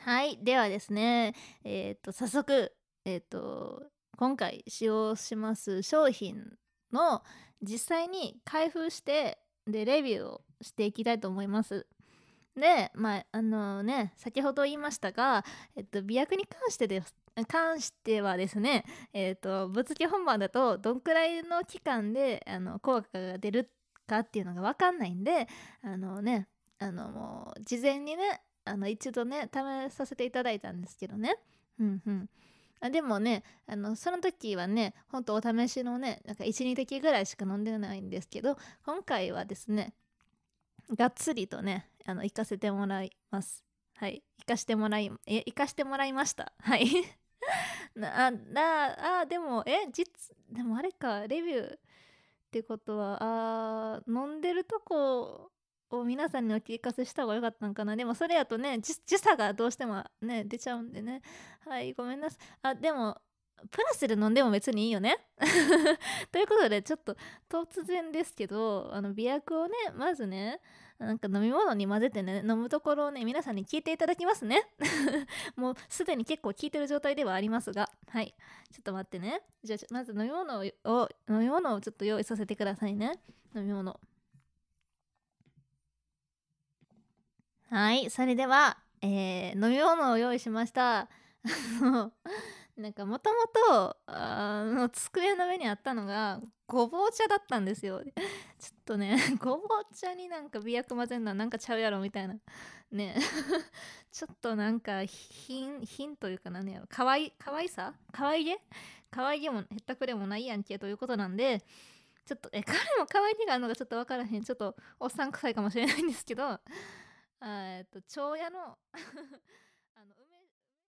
はい、ではですね、早速、えっと、今回使用します商品の実際に開封して、で、レビューをしていきたいと思います。で、先ほど言いましたが、媚薬に関してはですね、ぶっつけ本番だとどんくらいの期間で、効果が出るかっていうのが分かんないんで、もう事前にね、一度ね、試させていただいたんですけどね。うんうん。でもね、その時はね、ほんとお試しのね、なんか1、2滴ぐらいしか飲んでないんですけど、今回はですね、がっつりとね、行かせてもらいます。はい。行かしてもらいました。はい。でも、でもあれか、レビューってことは、飲んでるとこを皆さんにお聞かせした方が良かったんかな。でもそれやとね、時差がどうしてもね、出ちゃうんでね。はい、ごめんなさい。でも、プラスで飲んでも別にいいよね。ということで、ちょっと突然ですけど、媚薬をね、まずね、なんか飲み物に混ぜてね、飲むところをね、皆さんに聞いていただきますね。もうすでに結構聞いてる状態ではありますが、はい。ちょっと待ってね。じゃあ、まず飲み物をちょっと用意させてくださいね。飲み物。はい、それでは、飲み物を用意しました。の、なんかもともと、机の上にあったのが、ごぼう茶だったんですよ。ちょっとね、ごぼう茶になんか媚薬混ぜんのはなんかちゃうやろみたいな。ね。ちょっとなんか、品というかなんやろ、可愛さ可愛げもへったくれもないやんけということなんで、ちょっと、彼も可愛げがあるのかちょっとわからへん。ちょっとおっさん臭いかもしれないんですけど、長屋の